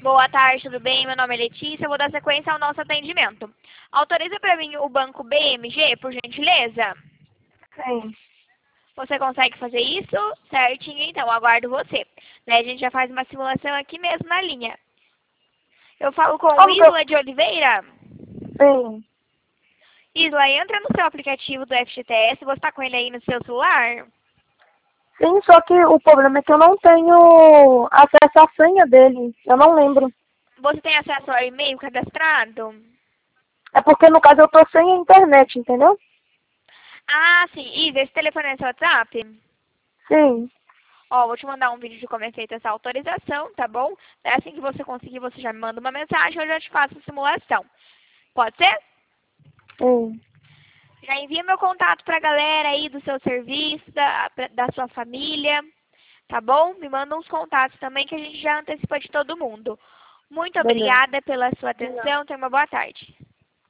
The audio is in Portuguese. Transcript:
Boa tarde, tudo bem? Meu nome é Letícia, eu vou dar sequência ao nosso atendimento. Autoriza para mim o banco BMG, por gentileza? Sim. Você consegue fazer isso? Certinho, então, aguardo você. Daí a gente já faz uma simulação aqui mesmo na linha. Eu falo com o Como que eu... Isla de Oliveira. Sim. Isla, entra no seu aplicativo do FGTS, você está com ele aí no seu celular? Sim, só que o problema é que eu não tenho acesso à senha dele. Eu não lembro. Você tem acesso ao e-mail cadastrado? É porque, no caso, eu tô sem a internet, entendeu? Ah, sim. Isla, esse telefone é seu WhatsApp? Sim. Ó, vou te mandar um vídeo de como é feita essa autorização, tá bom? Daí assim que você conseguir, você já me manda uma mensagem, eu já te faço a simulação. Pode ser? Sim. Já envia meu contato pra galera aí do seu serviço, da sua família, tá bom? Me manda uns contatos também que a gente já antecipa de todo mundo. Muito Beleza. obrigada pela sua atenção, tenha uma boa tarde.